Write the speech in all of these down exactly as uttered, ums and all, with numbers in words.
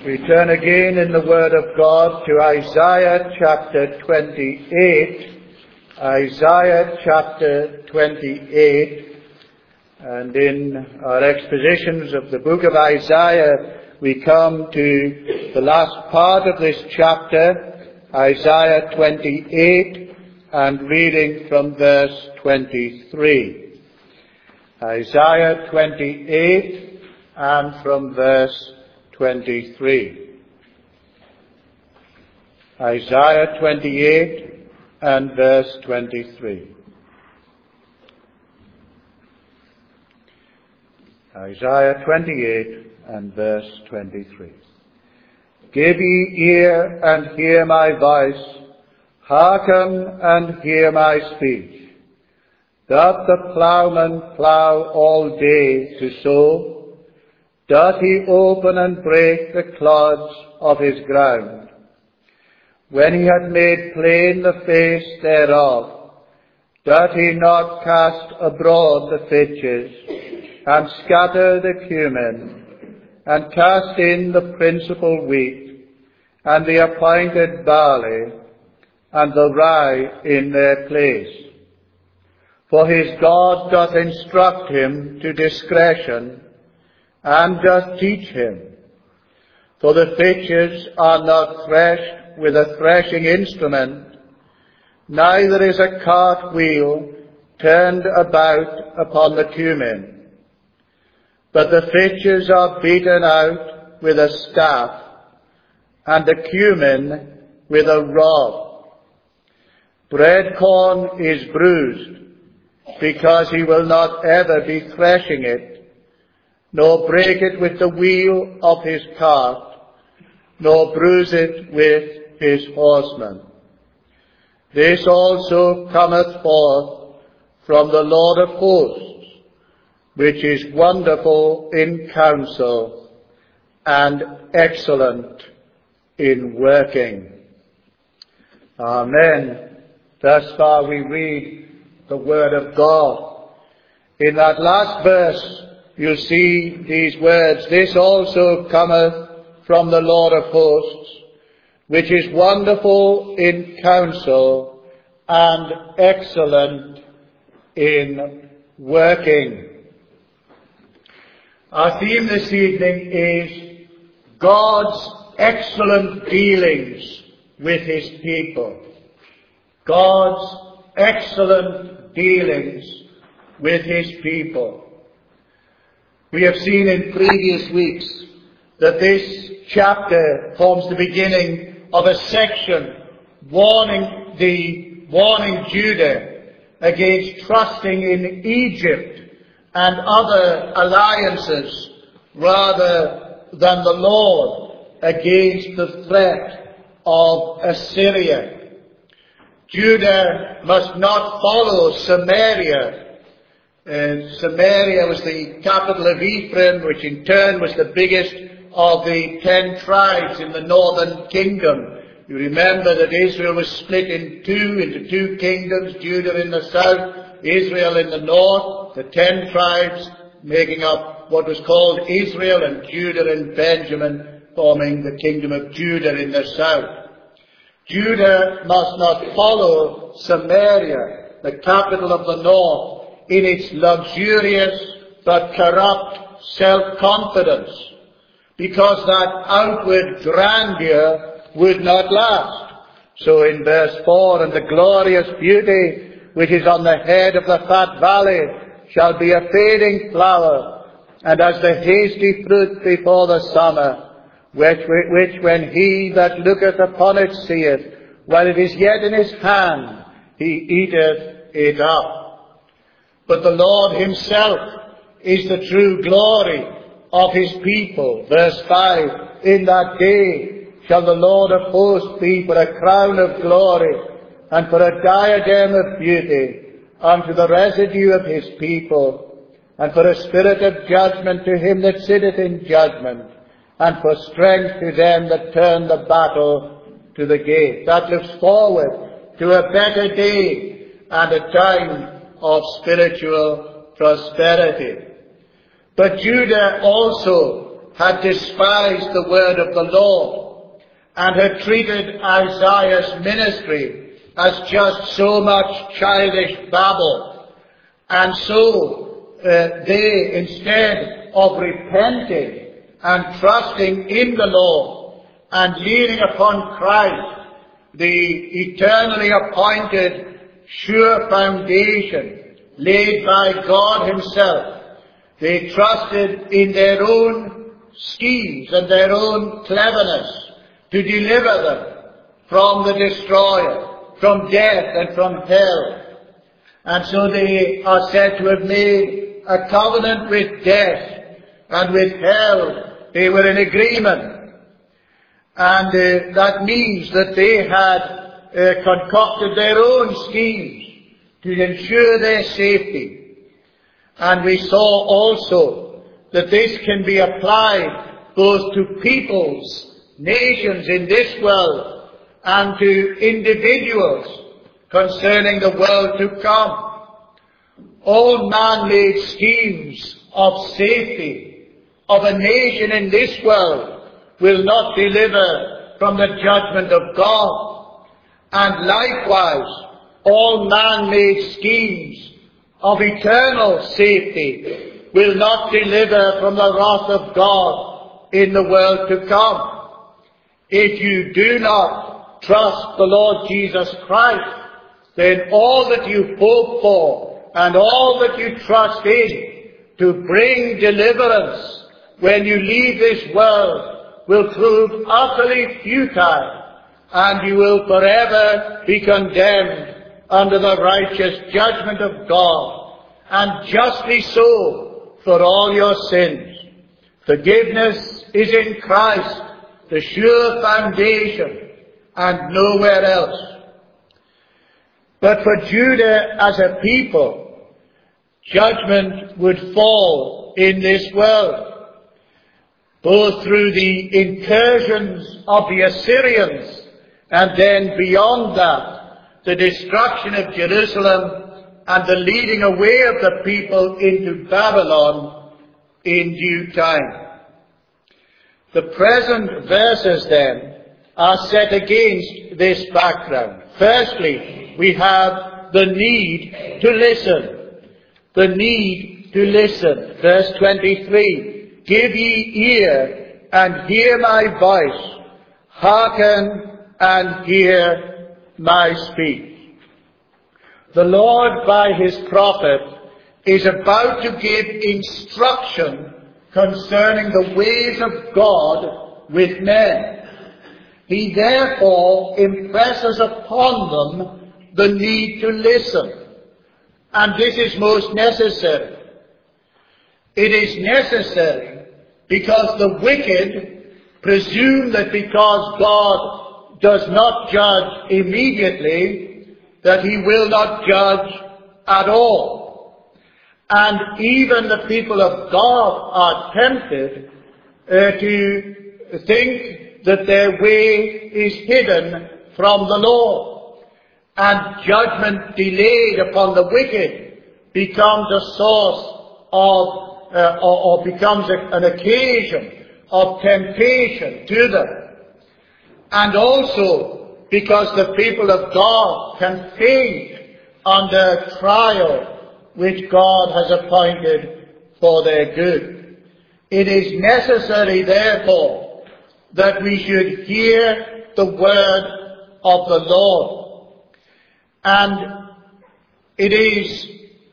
We turn again in the Word of God to Isaiah chapter twenty-eight. Isaiah chapter twenty-eight. And in our expositions of the book of Isaiah, we come to the last part of this chapter, Isaiah twenty-eight, and reading from verse twenty-three. Isaiah twenty-eight and from verse twenty-three. Isaiah twenty-eight and verse twenty-three. Isaiah twenty-eight and verse twenty-three. Give ye ear and hear my voice, hearken and hear my speech. Doth the plowman plow all day to sow? Doth he open and break the clods of his ground? When he hath made plain the face thereof, doth he not cast abroad the fitches, and scatter the cumin, and cast in the principal wheat, and the appointed barley, and the rye in their place? For his God doth instruct him to discretion, and doth teach him. For the fitches are not threshed with a threshing instrument, neither is a cart wheel turned about upon the cumin. But the fitches are beaten out with a staff, and the cumin with a rod. Bread corn is bruised, because he will not ever be threshing it, nor break it with the wheel of his cart, nor bruise it with his horsemen. This also cometh forth from the Lord of hosts, which is wonderful in counsel and excellent in working. Amen. Thus far we read the word of God. In that last verse, you see these words, this also cometh from the Lord of hosts, which is wonderful in counsel and excellent in working. Our theme this evening is God's excellent dealings with his people. God's excellent dealings with his people. We have seen in previous weeks that this chapter forms the beginning of a section warning the warning Judah against trusting in Egypt and other alliances rather than the Lord against the threat of Assyria. Judah must not follow Samaria. And Samaria was the capital of Ephraim, which in turn was the biggest of the ten tribes in the northern kingdom. You remember that Israel was split in two, into two kingdoms, Judah in the south, Israel in the north, the ten tribes making up what was called Israel, and Judah and Benjamin forming the kingdom of Judah in the south. Judah must not follow Samaria, the capital of the north, in its luxurious but corrupt self-confidence, because that outward grandeur would not last. So in verse four, and the glorious beauty which is on the head of the fat valley shall be a fading flower, and as the hasty fruit before the summer, which, which when he that looketh upon it seeth, while it is yet in his hand, he eateth it up. But the Lord himself is the true glory of his people. Verse five, in that day shall the Lord of hosts be for a crown of glory, and for a diadem of beauty unto the residue of his people, and for a spirit of judgment to him that sitteth in judgment, and for strength to them that turn the battle to the gate. That looks forward to a better day and a time of spiritual prosperity. But Judah also had despised the word of the Lord and had treated Isaiah's ministry as just so much childish babble. And so uh, they, instead of repenting and trusting in the Lord and leaning upon Christ, the eternally appointed sure foundation laid by God himself, they trusted in their own schemes and their own cleverness to deliver them from the destroyer, from death and from hell. And so they are said to have made a covenant with death, and with hell they were in agreement. And uh, that means that they had uh, concocted their own schemes to ensure their safety. And we saw also that this can be applied both to peoples, nations in this world, and to individuals concerning the world to come. All man-made schemes of safety of a nation in this world will not deliver from the judgment of God. And likewise, all man-made schemes of eternal safety will not deliver from the wrath of God in the world to come. If you do not trust the Lord Jesus Christ, then all that you hope for and all that you trust in to bring deliverance when you leave this world will prove utterly futile, and you will forever be condemned under the righteous judgment of God, and justly so, for all your sins. Forgiveness is in Christ, the sure foundation, and nowhere else. But for Judah as a people, judgment would fall in this world, both through the incursions of the Assyrians, and then beyond that, the destruction of Jerusalem and the leading away of the people into Babylon in due time. The present verses then are set against this background. Firstly, we have the need to listen. The need to listen. Verse twenty-three, give ye ear and hear my voice. Hearken and hear my speech. The Lord by his prophet is about to give instruction concerning the ways of God with men. He therefore impresses upon them the need to listen. And this is most necessary. It is necessary because the wicked presume that because God does not judge immediately, that he will not judge at all. And even the people of God are tempted uh, to think that their way is hidden from the Lord. And judgment delayed upon the wicked becomes a source of, uh, or, or becomes a, an occasion of temptation to them. And also because the people of God can faint under trial which God has appointed for their good. It is necessary, therefore, that we should hear the word of the Lord. And it is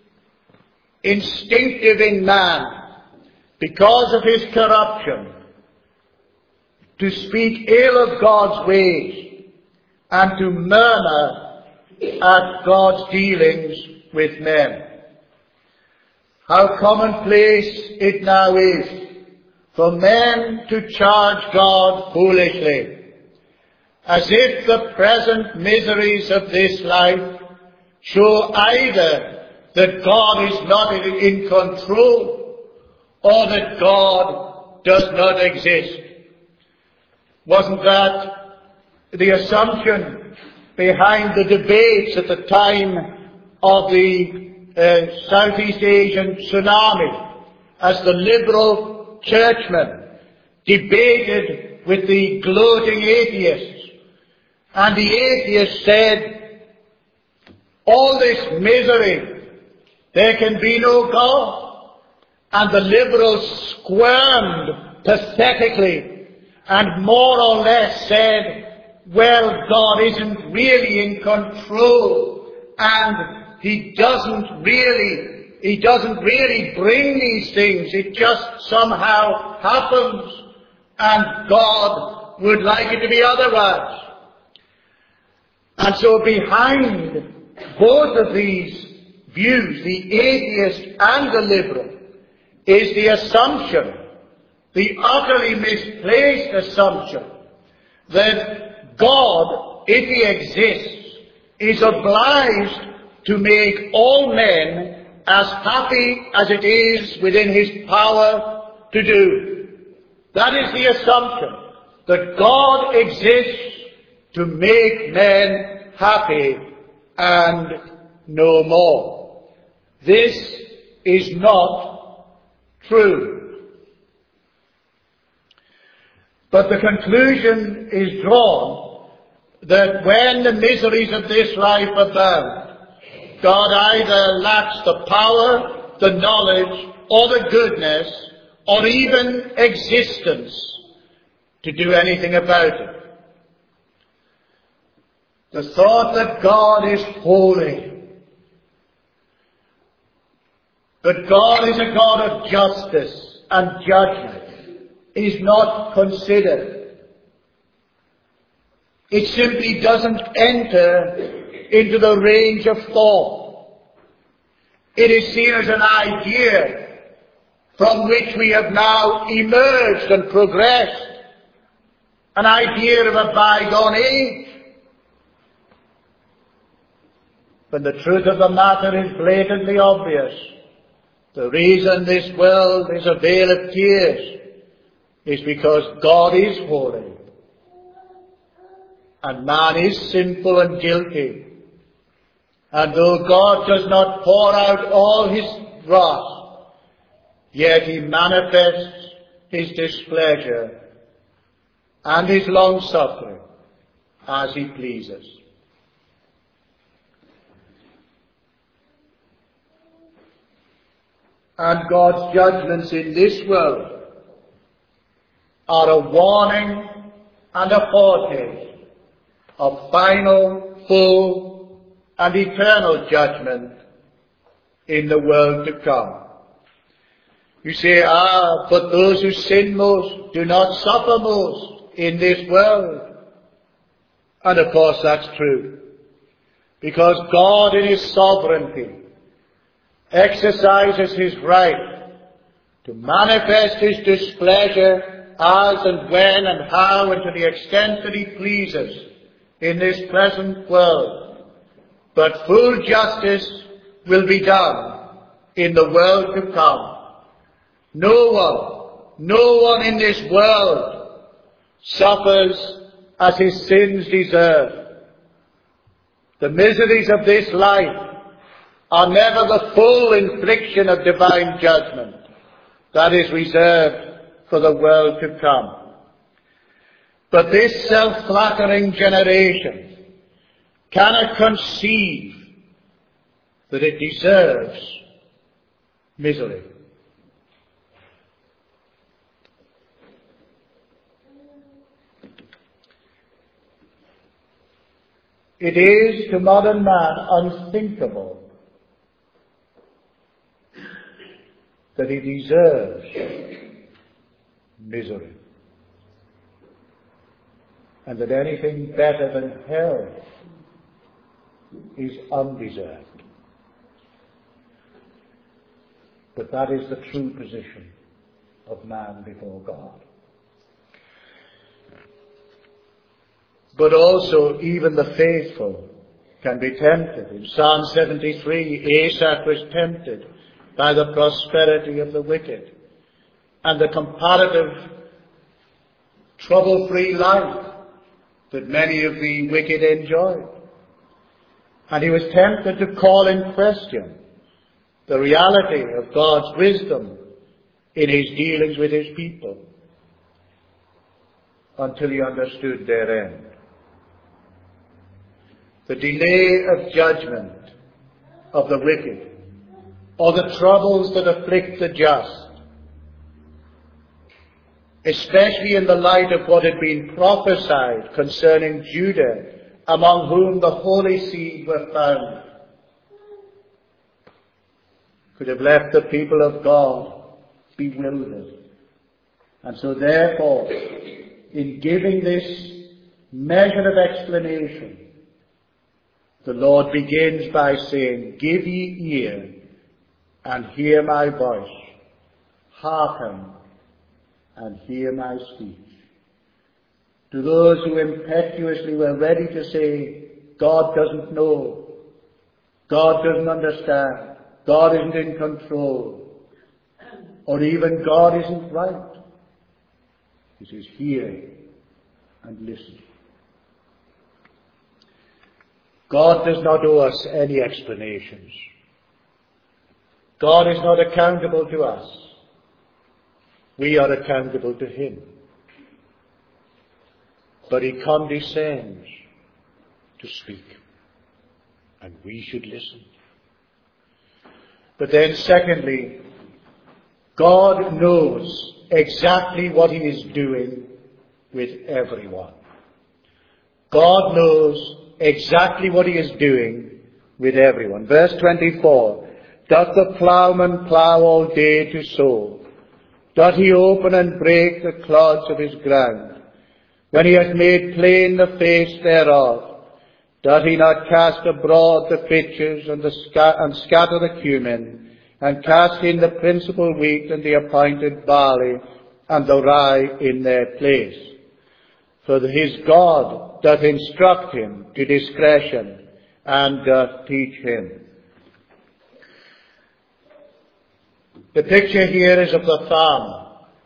instinctive in man, because of his corruption, to speak ill of God's ways and to murmur at God's dealings with men. How commonplace it now is for men to charge God foolishly, as if the present miseries of this life show either that God is not in control or that God does not exist. Wasn't that the assumption behind the debates at the time of the uh, Southeast Asian tsunami, as the liberal churchmen debated with the gloating atheists. And the atheist said, all this misery, there can be no God. And the liberals squirmed pathetically and more or less said, well, God isn't really in control, and He doesn't really, He doesn't really bring these things. It just somehow happens, and God would like it to be otherwise. And so behind both of these views, the atheist and the liberal, is the assumption, the utterly misplaced assumption, that God, if He exists, is obliged to make all men as happy as it is within His power to do. That is the assumption, that God exists to make men happy and no more. This is not true. But the conclusion is drawn that when the miseries of this life abound, God either lacks the power, the knowledge, or the goodness, or even existence to do anything about it. The thought that God is holy, that God is a God of justice and judgment, is not considered. It simply doesn't enter into the range of thought. It is seen as an idea from which we have now emerged and progressed, an idea of a bygone age. When the truth of the matter is blatantly obvious, the reason this world is a vale of tears is because God is holy, and man is sinful and guilty. And though God does not pour out all His wrath, yet He manifests His displeasure and His long-suffering as He pleases. And God's judgments in this world are a warning and a foretaste of final, full, and eternal judgment in the world to come. You say, ah, but those who sin most do not suffer most in this world. And of course that's true. Because God in His sovereignty exercises His right to manifest His displeasure as and when and how and to the extent that He pleases in this present world. But full justice will be done in the world to come. No one, no one in this world suffers as his sins deserve. The miseries of this life are never the full infliction of divine judgment. That is reserved for the world to come. But this self-flattering generation cannot conceive that it deserves misery. It is to modern man unthinkable that he deserves misery, and that anything better than hell is undeserved. But that is the true position of man before God. But also even the faithful can be tempted. In Psalm seventy-three, Asaph was tempted by the prosperity of the wicked and the comparative trouble-free life that many of the wicked enjoyed. And he was tempted to call in question the reality of God's wisdom in His dealings with His people. until he understood their end. The delay of judgment of the wicked, or the troubles that afflict the just, especially in the light of what had been prophesied concerning Judah, among whom the holy seed were found, could have left the people of God bewildered. And so therefore, in giving this measure of explanation, the Lord begins by saying, "Give ye ear and hear my voice. Hearken and hear my speech." To those who impetuously were ready to say, God doesn't know, God doesn't understand, God isn't in control, or even God isn't right, he says, hear and listen. God does not owe us any explanations. God is not accountable to us. We are accountable to him. But he condescends to speak, and we should listen. But then secondly, God knows exactly what he is doing with everyone. God knows exactly what he is doing with everyone. Verse twenty-four, "Doth the plowman plow all day to sow? Doth he open and break the clods of his ground? When he hath made plain the face thereof, doth he not cast abroad the fitches and, the sca- and scatter the cumin, and cast in the principal wheat and the appointed barley, and the rye in their place? For his God doth instruct him to discretion, and doth teach him." The picture here is of the farmer.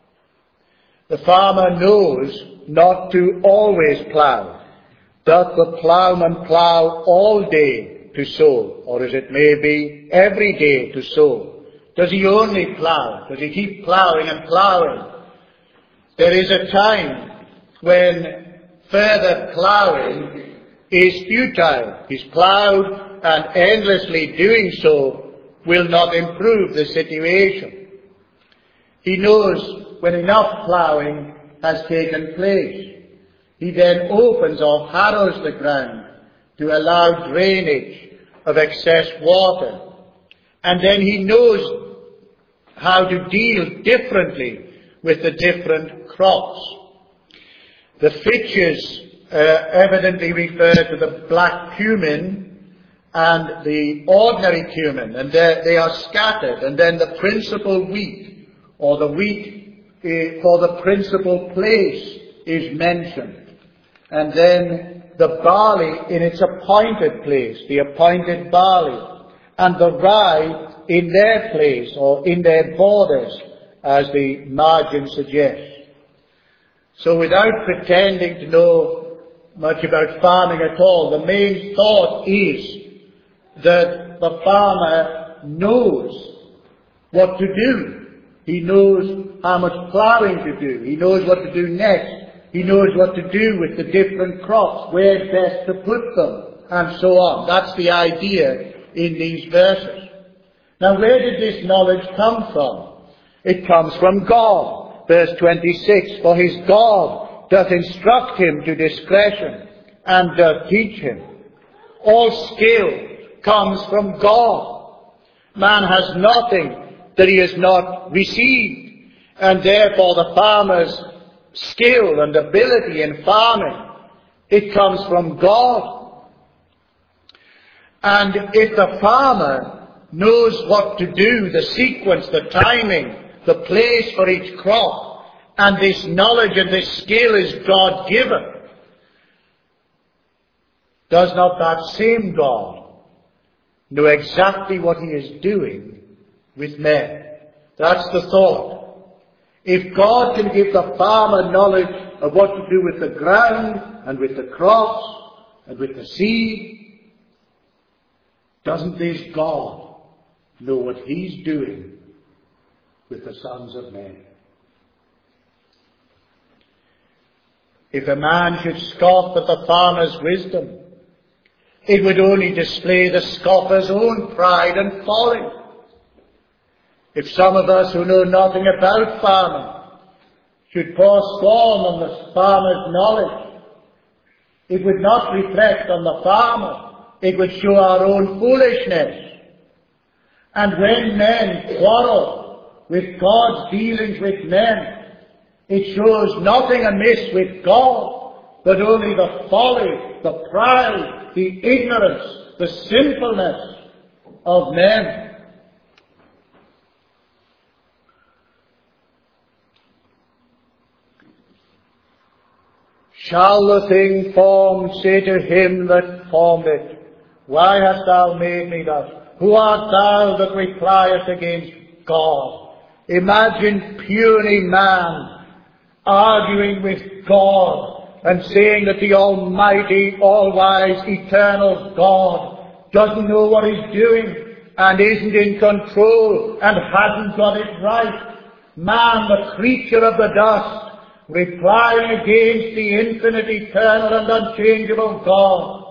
The farmer knows not to always plough. Doth the ploughman plough all day to sow, or as it may be, every day to sow? Does he only plough? Does he keep ploughing and ploughing? There is a time when further ploughing is futile. He's ploughed, and endlessly doing so will not improve the situation. He knows when enough ploughing has taken place. He then opens or harrows the ground to allow drainage of excess water. And then he knows how to deal differently with the different crops. The fitches uh, evidently refer to the black cumin and the ordinary cumin, and they are scattered. And then the principal wheat, or the wheat for the principal place, is mentioned. And then the barley in its appointed place, the appointed barley, and the rye in their place, or in their borders, as the margin suggests. So without pretending to know much about farming at all, the main thought is that the farmer knows what to do. He knows how much ploughing to do. He knows what to do next. He knows what to do with the different crops, where best to put them, and so on. That's the idea in these verses. Now, where did this knowledge come from? It comes from God. Verse twenty-six, "For his God doth instruct him to discretion, and doth teach him." All skill comes from God. Man has nothing that he has not received. And therefore the farmer's skill and ability in farming, it comes from God. And if the farmer knows what to do, the sequence, the timing, the place for each crop, and this knowledge and this skill is God-given, does not that same God know exactly what he is doing with men? That's the thought. If God can give the farmer knowledge of what to do with the ground and with the crops and with the seed, doesn't this God know what he's doing with the sons of men? If a man should scoff at the farmer's wisdom, it would only display the scoffer's own pride and folly. If some of us who know nothing about farming should pour scorn on the farmer's knowledge, it would not reflect on the farmer. It would show our own foolishness. And when men quarrel with God's dealings with men, it shows nothing amiss with God, but only the folly, the pride, the ignorance, the sinfulness of men. Shall the thing formed say to him that formed it, why hast thou made me thus? Who art thou that repliest against God? Imagine puny man arguing with God and saying that the almighty, all-wise, eternal God doesn't know what he's doing and isn't in control and hasn't got it right. Man, the creature of the dust, replying against the infinite, eternal and unchangeable God.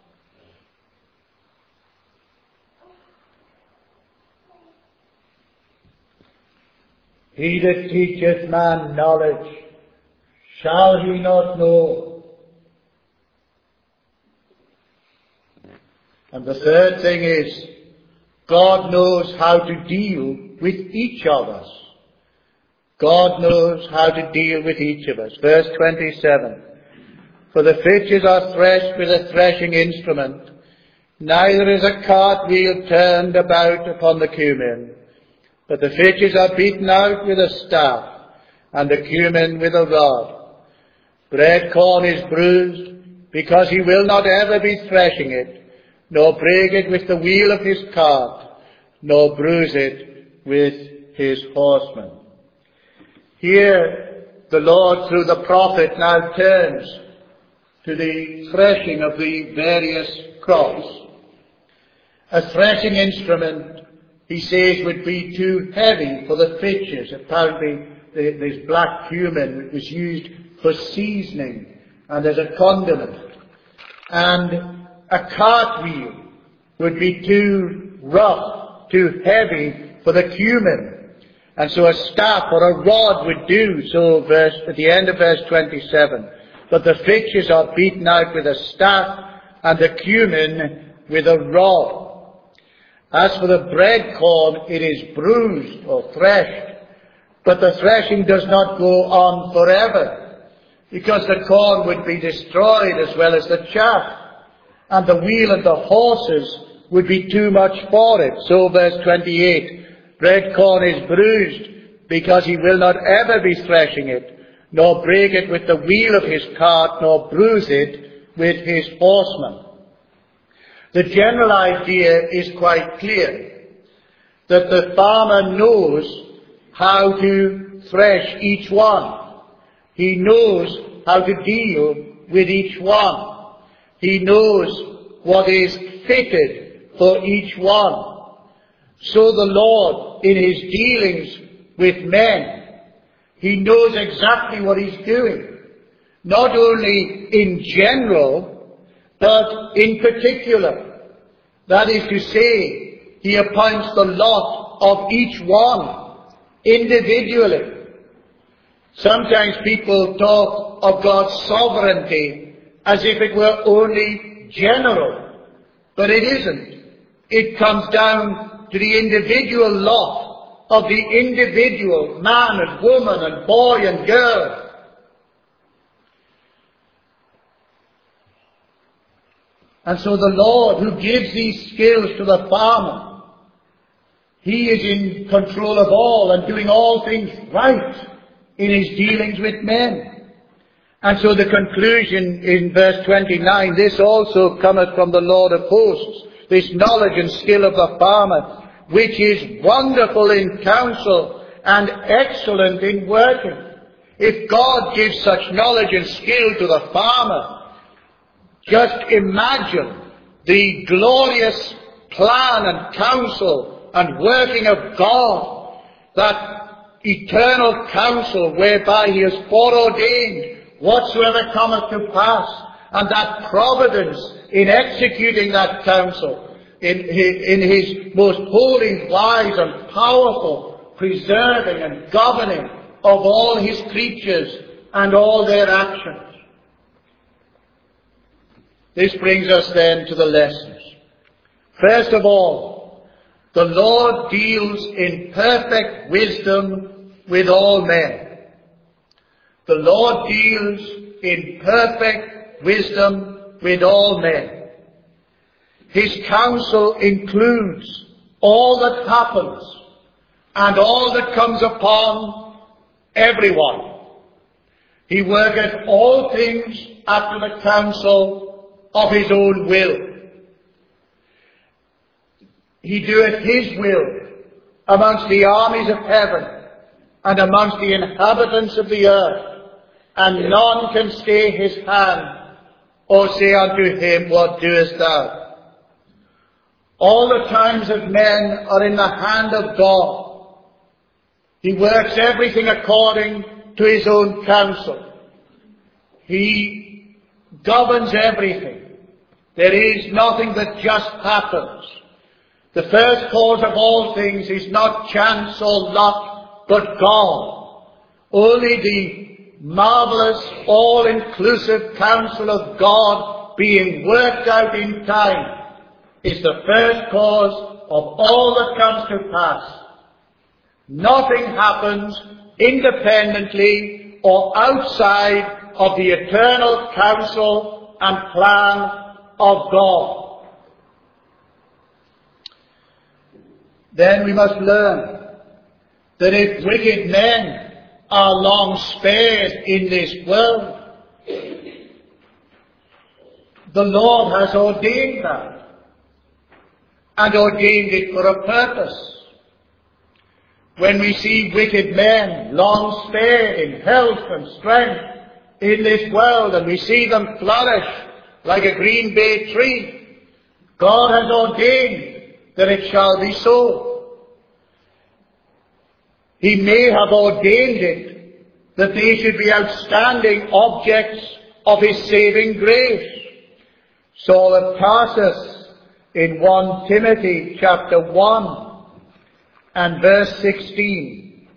He that teacheth man knowledge, shall he not know? And the third thing is, God knows how to deal with each of us. God knows how to deal with each of us. Verse twenty-seven. For the fitches are threshed with a threshing instrument, neither is a cartwheel turned about upon the cumin, but the fitches are beaten out with a staff, and the cumin with a rod. Bread corn is bruised, because he will not ever be threshing it, nor break it with the wheel of his cart, nor bruise it with his horsemen. Here the Lord, through the prophet, now turns to the threshing of the various crops. A threshing instrument, he says, would be too heavy for the fitches. Apparently this black cumin was used for seasoning and as a condiment. And a cartwheel would be too rough, too heavy for the cumin. And so a staff or a rod would do. So verse, at the end of verse twenty-seven, but the fitches are beaten out with a staff, and the cumin with a rod. As for the bread corn, it is bruised or threshed, but the threshing does not go on forever, because the corn would be destroyed as well as the chaff, and the wheel and the horses would be too much for it. So verse twenty-eight, bread corn is bruised, because he will not ever be threshing it, nor break it with the wheel of his cart, nor bruise it with his horsemen. The general idea is quite clear, that the farmer knows how to thresh each one. He knows how to deal with each one. He knows what is fitted for each one. So the Lord, in his dealings with men, he knows exactly what he's doing. Not only in general, but in particular. That is to say, he appoints the lot of each one individually. Sometimes people talk of God's sovereignty as if it were only general, but it isn't. It comes down to the individual lot of the individual man and woman and boy and girl. And so the Lord, who gives these skills to the farmer, he is in control of all and doing all things right in his dealings with men. And so the conclusion in verse twenty-nine, this also cometh from the Lord of hosts, this knowledge and skill of the farmer, which is wonderful in counsel and excellent in working. If God gives such knowledge and skill to the farmer, just imagine the glorious plan and counsel and working of God, that eternal counsel whereby he has foreordained whatsoever cometh to pass, and that providence in executing that counsel, in his, in his most holy, wise, and powerful preserving and governing of all his creatures and all their actions. This brings us then to the lessons. First of all, the Lord deals in perfect wisdom with all men. The Lord deals in perfect wisdom with all men. His counsel includes all that happens and all that comes upon everyone. He worketh all things after the counsel of his own will. He doeth his will amongst the armies of heaven and amongst the inhabitants of the earth, and none can stay his hand or say unto him, What doest thou? All the times of men are in the hand of God. He works everything according to his own counsel. He governs everything. There is nothing that just happens. The first cause of all things is not chance or luck, but God. Only the marvelous, all-inclusive counsel of God being worked out in time is the first cause of all that comes to pass. Nothing happens independently or outside of the eternal counsel and plan of God. Then we must learn that if wicked men are long spared in this world, the Lord has ordained that, and ordained it for a purpose. When we see wicked men long spared in health and strength in this world, and we see them flourish like a green bay tree, God has ordained that it shall be so. He may have ordained it that they should be outstanding objects of his saving grace. Saul of Tarsus, in First Timothy chapter one and verse sixteen,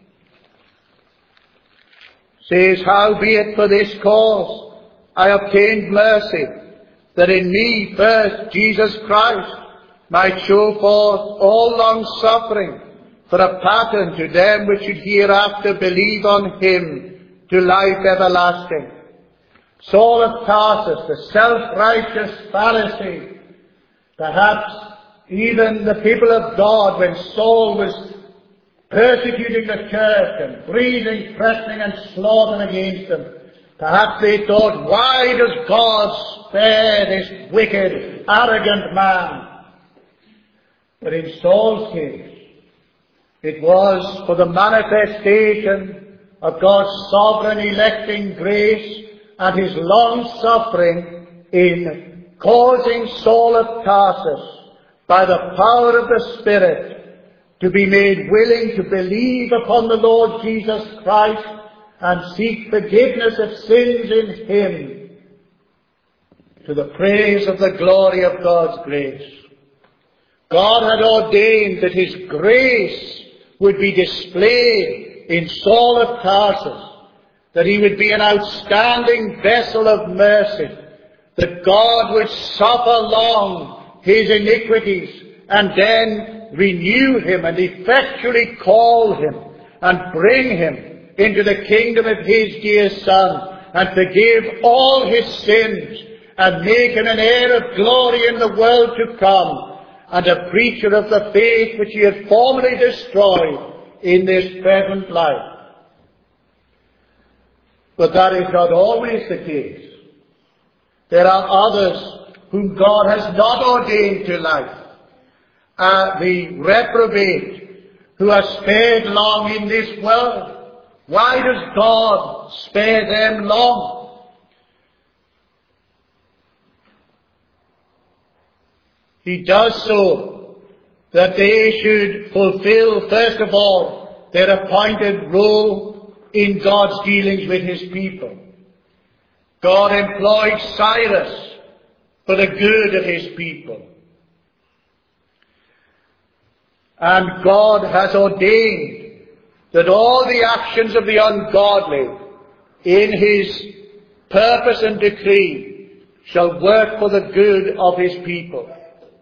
says, Howbeit for this cause I obtained mercy, that in me first Jesus Christ might show forth all long suffering for a pattern to them which should hereafter believe on him to life everlasting. Saul of Tarsus, the self-righteous Pharisee, perhaps even the people of God, when Saul was persecuting the church and breathing, threatening and slaughtering against them, perhaps they thought, why does God spare this wicked, arrogant man? But in Saul's case, it was for the manifestation of God's sovereign electing grace and his long suffering in causing Saul of Tarsus, by the power of the Spirit, to be made willing to believe upon the Lord Jesus Christ and seek forgiveness of sins in him, to the praise of the glory of God's grace. God had ordained that his grace would be displayed in Saul of Tarsus, that he would be an outstanding vessel of mercy, that God would suffer long his iniquities and then renew him and effectually call him and bring him into the kingdom of his dear Son and forgive all his sins and make him an heir of glory in the world to come and a preacher of the faith which he had formerly destroyed in this present life. But that is not always the case. There are others whom God has not ordained to life. Uh, the reprobate who are spared long in this world. Why does God spare them long? He does so that they should fulfill, first of all, their appointed role in God's dealings with his people. God employed Cyrus for the good of his people. And God has ordained that all the actions of the ungodly in his purpose and decree shall work for the good of his people.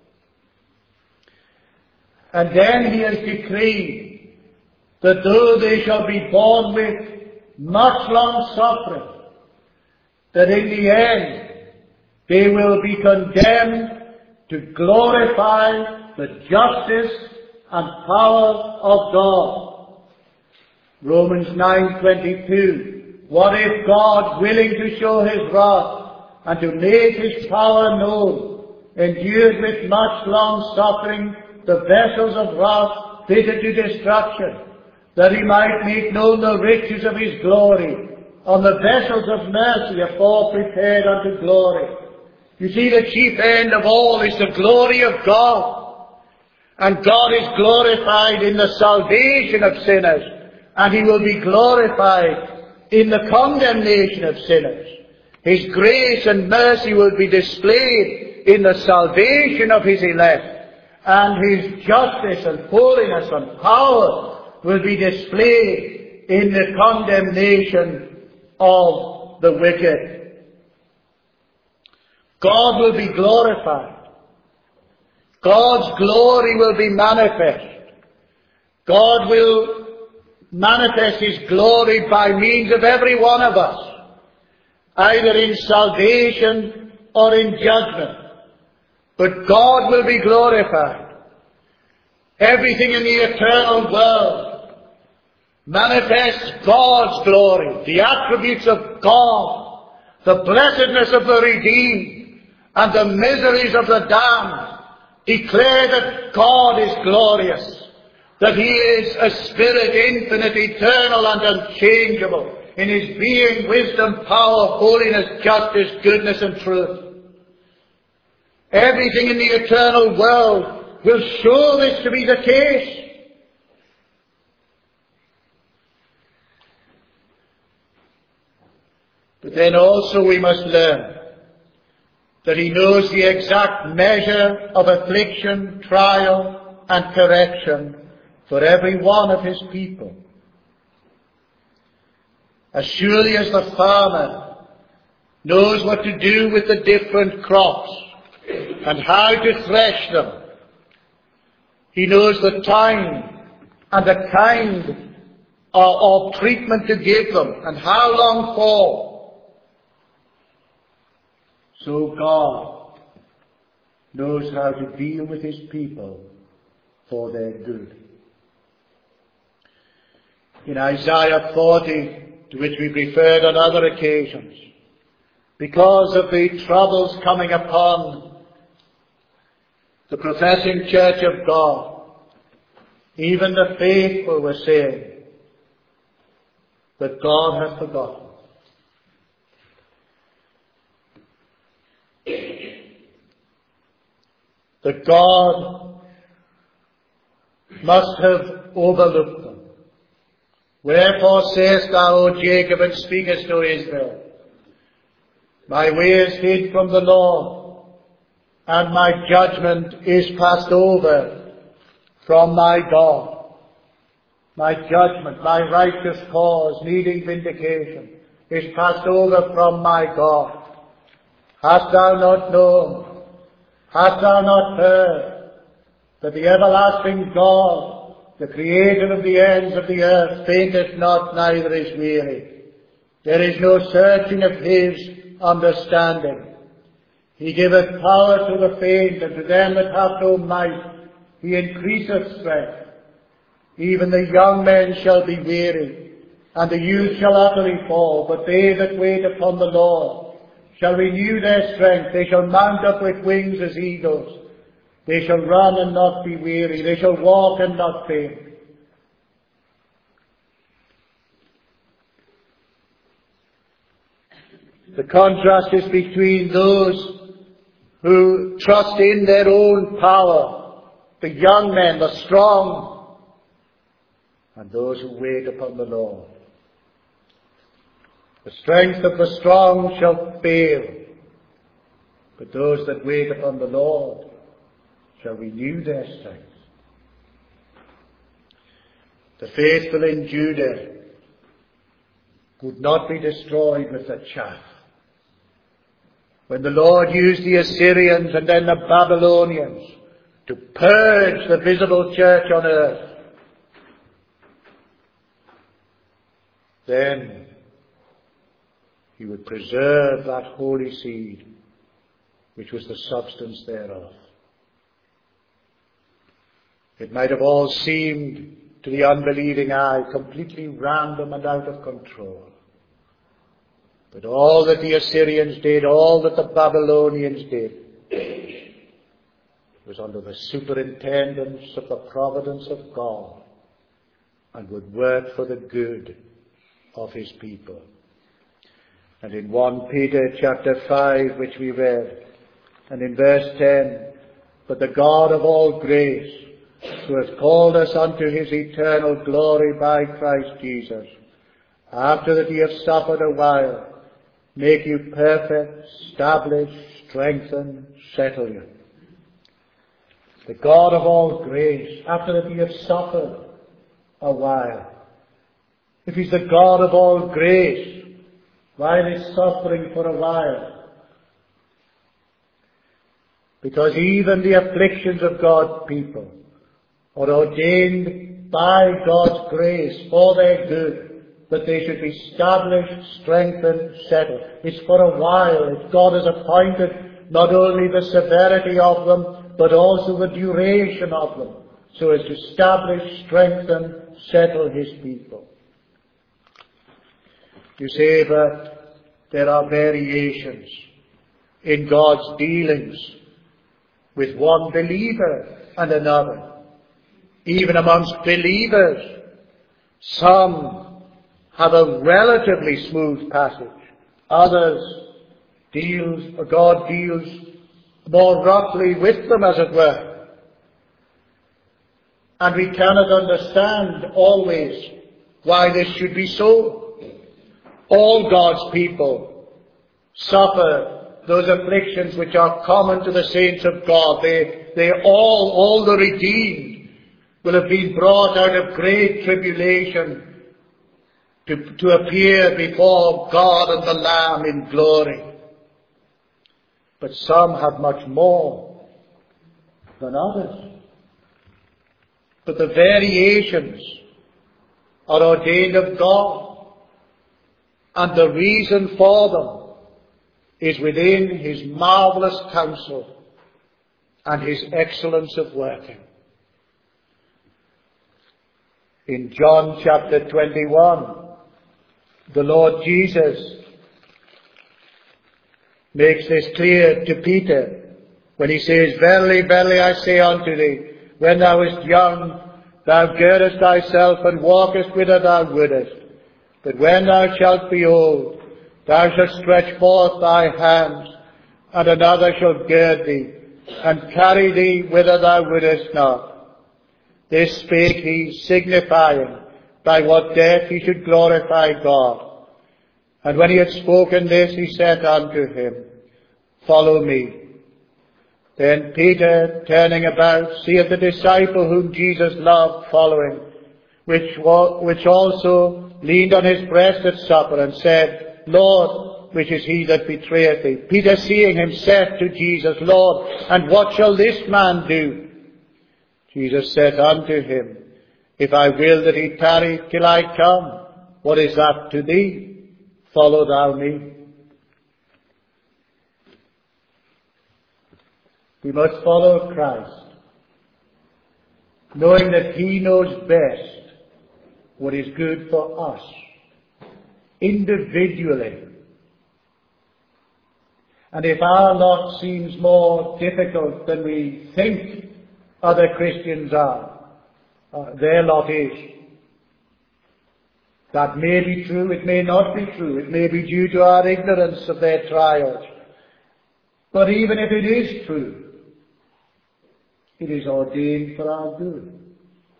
And then he has decreed that though they shall be born with much long suffering, that in the end they will be condemned to glorify the justice and power of God. Romans nine twenty-two. What if God, willing to show his wrath and to make his power known, endured with much long suffering the vessels of wrath fitted to destruction, that he might make known the riches of his glory on the vessels of mercy afore prepared unto glory. You see, the chief end of all is the glory of God. And God is glorified in the salvation of sinners, and he will be glorified in the condemnation of sinners. His grace and mercy will be displayed in the salvation of his elect, and his justice and holiness and power will be displayed in the condemnation of the wicked. God will be glorified. God's glory will be manifest. God will manifest his glory by means of every one of us, either in salvation or in judgment. But God will be glorified. Everything in the eternal world manifests God's glory, the attributes of God, the blessedness of the redeemed, and the miseries of the damned. Declare that God is glorious, that he is a spirit infinite, eternal, and unchangeable in his being, wisdom, power, holiness, justice, goodness, and truth. Everything in the eternal world will show this to be the case. But then also we must learn that he knows the exact measure of affliction, trial, and correction for every one of his people. As surely as the farmer knows what to do with the different crops and how to thresh them, he knows the time and the kind of, of treatment to give them and how long for. So God knows how to deal with his people for their good. In Isaiah forty, to which we've referred on other occasions, because of the troubles coming upon the professing church of God, even the faithful were saying that God has forgotten. That God must have overlooked them. Wherefore sayest thou, O Jacob, and speakest, O Israel, my way is hid from the Lord, and my judgment is passed over from my God. My judgment, my righteous cause, needing vindication, is passed over from my God. Hast thou not known? Hast thou not heard that the everlasting God, the creator of the ends of the earth, fainteth not, neither is weary? There is no searching of his understanding. He giveth power to the faint, and to them that have no might he increaseth strength. Even the young men shall be weary, and the youth shall utterly fall, but they that wait upon the Lord shall renew their strength. They shall mount up with wings as eagles. They shall run and not be weary. They shall walk and not faint. The contrast is between those who trust in their own power, the young men, the strong, and those who wait upon the Lord. The strength of the strong shall fail, but those that wait upon the Lord shall renew their strength. The faithful in Judah would not be destroyed with the chaff. When the Lord used the Assyrians and then the Babylonians to purge the visible church on earth, then he would preserve that holy seed, which was the substance thereof. It might have all seemed to the unbelieving eye completely random and out of control. But all that the Assyrians did, all that the Babylonians did, was under the superintendence of the providence of God and would work for the good of his people. And in First Peter chapter five, which we read, and in verse ten, but the God of all grace, who has called us unto his eternal glory by Christ Jesus, after that ye have suffered a while, make you perfect, establish, strengthen, settle you. The God of all grace, after that ye have suffered a while. If he's the God of all grace, why is suffering for a while? Because even the afflictions of God's people are ordained by God's grace for their good, that they should be established, strengthened, settled. It's for a while. It's God has appointed not only the severity of them, but also the duration of them, so as to establish, strengthen, settle his people. You say that there are variations in God's dealings with one believer and another. Even amongst believers, some have a relatively smooth passage. Others deals, or God deals more roughly with them, as it were. And we cannot understand always why this should be so. All God's people suffer those afflictions which are common to the saints of God. They, they all, all the redeemed will have been brought out of great tribulation to, to appear before God and the Lamb in glory. But some have much more than others. But the variations are ordained of God. And the reason for them is within his marvelous counsel and his excellence of working. In John chapter twenty-one, the Lord Jesus makes this clear to Peter when he says, Verily, verily, I say unto thee, when thou wast young, thou girdest thyself and walkest whither thou wouldest. But when thou shalt be old, thou shalt stretch forth thy hands, and another shall gird thee, and carry thee whither thou wouldest not. This spake he, signifying by what death he should glorify God. And when he had spoken this, he said unto him, Follow me. Then Peter, turning about, seeth the disciple whom Jesus loved following, which, which also leaned on his breast at supper, and said, Lord, which is he that betrayeth thee? Peter, seeing him, said to Jesus, Lord, and what shall this man do? Jesus said unto him, If I will that he tarry till I come, what is that to thee? Follow thou me. We must follow Christ, knowing that he knows best what is good for us, individually. And if our lot seems more difficult than we think other Christians are, uh, their lot is. That may be true, it may not be true, it may be due to our ignorance of their trials. But even if it is true, it is ordained for our good.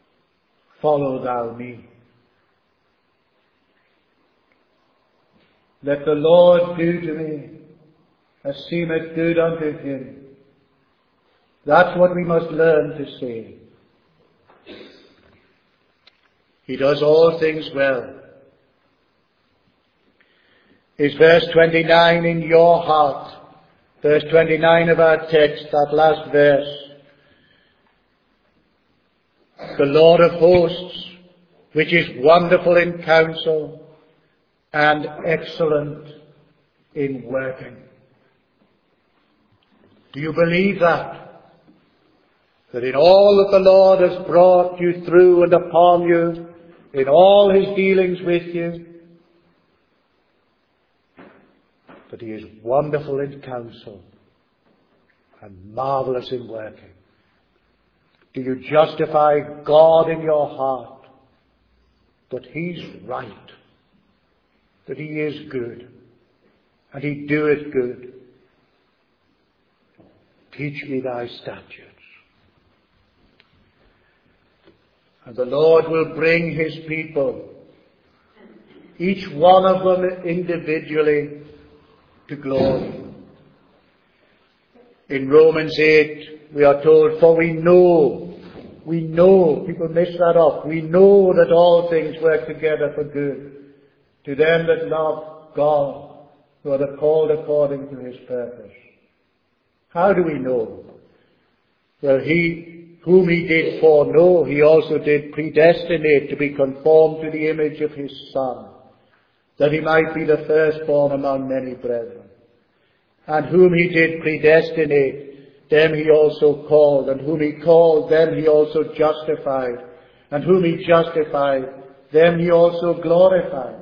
Follow thou me. Let the Lord do to me as seemeth good unto him. That's what we must learn to say. He does all things well. Is verse twenty-nine in your heart? Verse twenty-nine of our text, that last verse. The Lord of hosts, which is wonderful in counsel and excellent in working. Do you believe that? That in all that the Lord has brought you through and upon you, in all his dealings with you, that he is wonderful in counsel and marvelous in working? Do you justify God in your heart that he's right, that he is good, and he doeth good? Teach me thy statutes. And the Lord will bring his people, each one of them individually, to glory. In Romans eight, we are told, for we know, we know, people miss that off, we know that all things work together for good to them that love God, who are called according to his purpose. How do we know? Well, he, whom he did foreknow, he also did predestinate to be conformed to the image of his Son, that he might be the firstborn among many brethren. And whom he did predestinate, them he also called. And whom he called, them he also justified. And whom he justified, them he also glorified.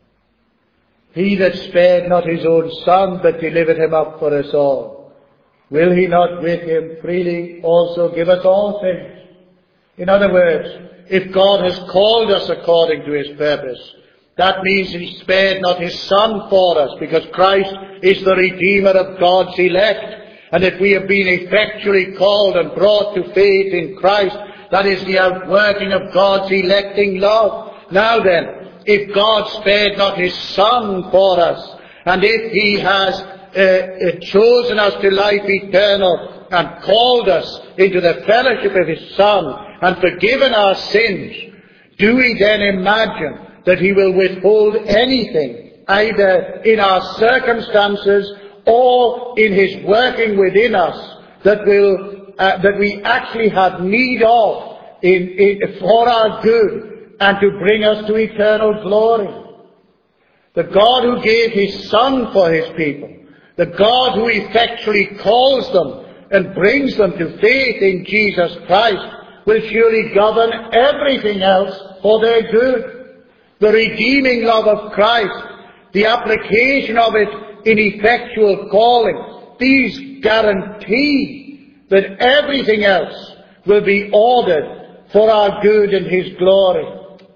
He that spared not his own Son, but delivered him up for us all, will he not with him freely also give us all things? In other words, if God has called us according to his purpose, that means he spared not his Son for us, because Christ is the Redeemer of God's elect. And if we have been effectually called and brought to faith in Christ, that is the outworking of God's electing love. Now then, if God spared not his Son for us, and if he has uh, chosen us to life eternal and called us into the fellowship of his Son and forgiven our sins, do we then imagine that he will withhold anything, either in our circumstances or in his working within us, that will uh, that we actually have need of in, in, for our good and to bring us to eternal glory? The God who gave his Son for his people, the God who effectually calls them and brings them to faith in Jesus Christ, will surely govern everything else for their good. The redeeming love of Christ, the application of it in effectual calling, these guarantee that everything else will be ordered for our good and his glory.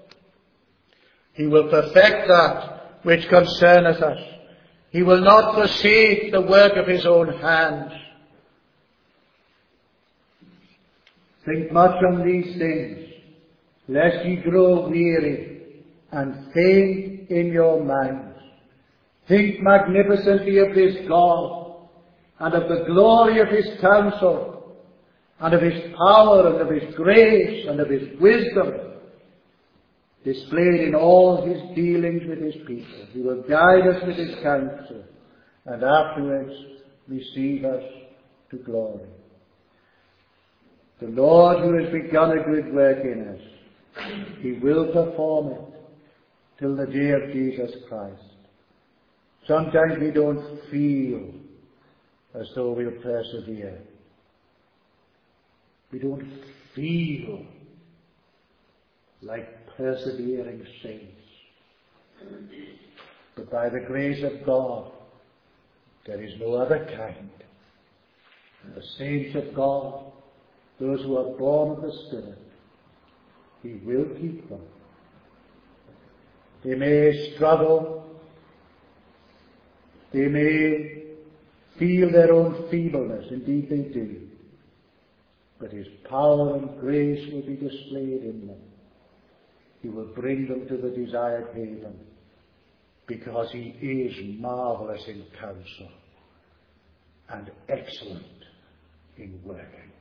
He will perfect that which concerneth us. He will not forsake the work of his own hands. Think much on these things, lest ye grow weary and faint in your minds. Think magnificently of this God, and of the glory of his counsel, and of his power, and of his grace, and of his wisdom, displayed in all his dealings with his people. He will guide us with his counsel, and afterwards receive us to glory. The Lord who has begun a good work in us, he will perform it till the day of Jesus Christ. Sometimes we don't feel as though we'll persevere. We don't feel like persevering saints. But by the grace of God, there is no other kind. And the saints of God, those who are born of the Spirit, he will keep them. They may struggle. They may feel their own feebleness. Indeed they do. But his power and grace will be displayed in them. He will bring them to the desired haven. because he is marvellous in counsel and excellent in working.